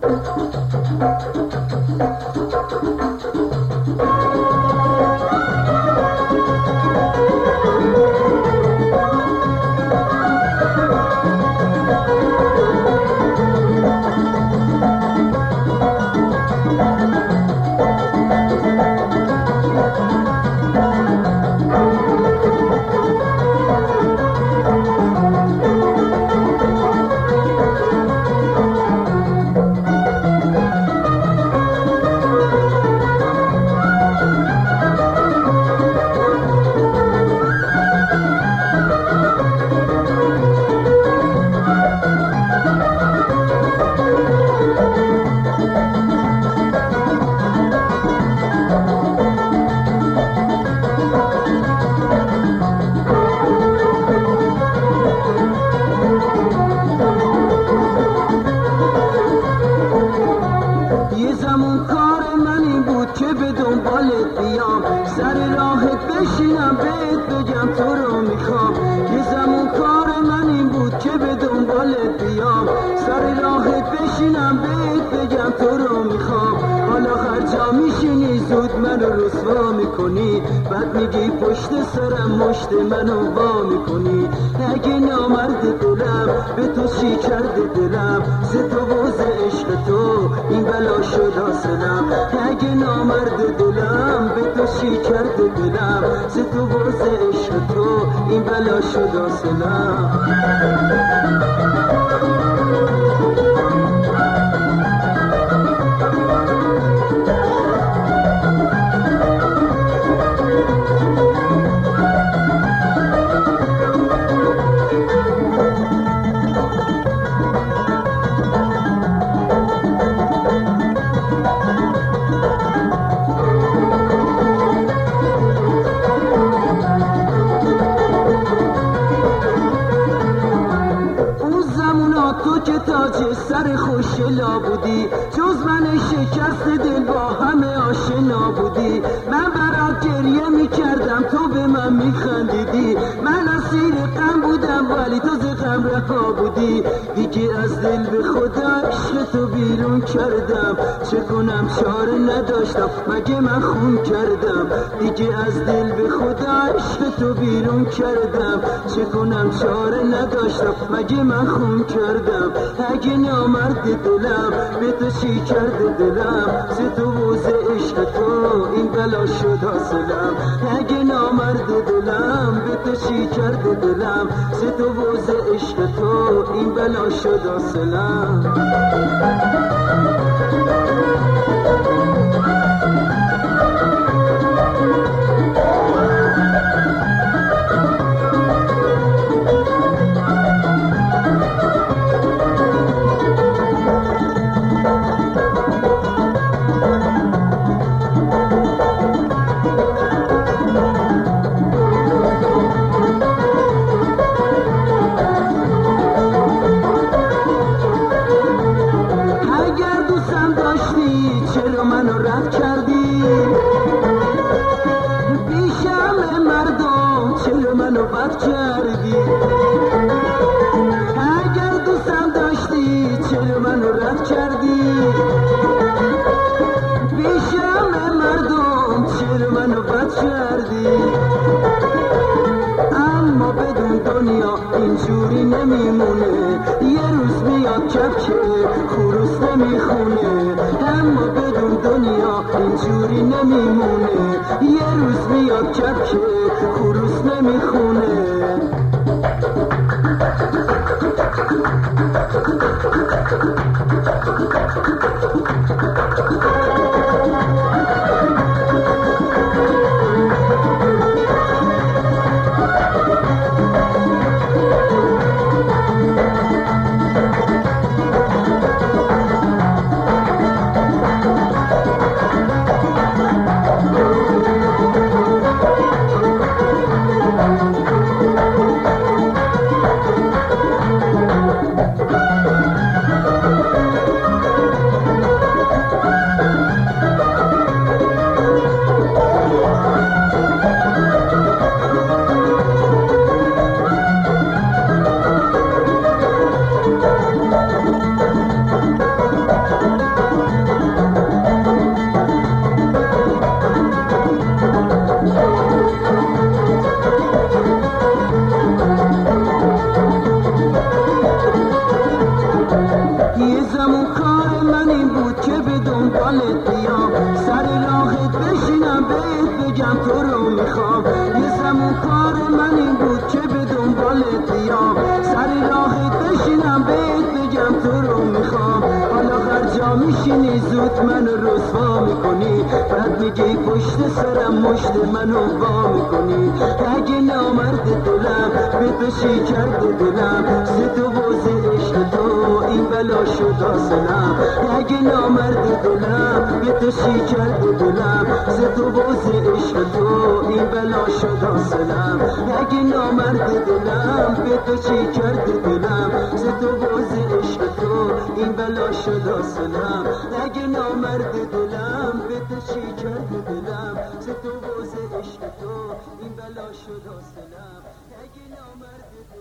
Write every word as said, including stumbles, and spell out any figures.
بعد میگی پشت سرم مشت منو وا میکنی. اگه نامرد دلم به تو چی کرده دلم، ز تو و ز عشق تو این بلا شد حاصلم. اگه نامرد دلم به تو چی کرده دلم، ز تو و ز عشق تو این بلا شد حاصلم. سر خوشلا بودی، جز من شکست دل با همه آشنا بودی. من برات گریه میکردم تو به من میخندیدی، من اسیر غم بودم ولی تو ز غم رها بودی. دیگه از دل به خدا عشق تو بیرون کردم، چه کنم چاره نداشتم مگه من خون کردم. دیگه از دل به خدا عشق تو بیرون کردم، چه کنم چاره نداشتم مگه من خون کردم. اگه نامرد دلم به تو چی کرده دلم، ز تو و ز عشق تو این بلا شد حاصلم. اگه نامرد دلم به تو چی کرده دلم، ز تو و ز عشق تو این بلا شد حاصلم. اگر دوستم داشتی چرا منو رد کردی؟ بیشم مردم چرا منو بد کردی؟ اما بدون دنیا اینجوری نمیمونه، یه روز میاد کبک خروس نمیخونه. اما بدون دنیا اینجوری نمیمونه، یه روز میاد کبک خروس نمیخونه. زمان کار من این بود که به دنبالت بیام سر راهت بشینم بهت بگم تو رو میخوام یه زمان کار من این بود که به دنبالت بیام سر راهت بشینم بهت بگم تو رو میخوام حالا هر جا میشینی زود منو رسوا میکنی بعد میگی پشت سرم مشت منو وا میکنی اگه نامرد دلم به تو شی کرده دلم ز تو بوز عشق تو این بلا شد آسلم اگه نامرد دلم به تو شی کرده دلم ز تو بوز عشق تو این بلا شد آسلم اگه نامرد دلم به تو شی کرده دلم ز تو بوز عشق تو این بلا شد آسلم اگه نامرد دلم به تو شی کرده دلم ز تو بوز عشق تو این بلا شد آسلم اگه نامرد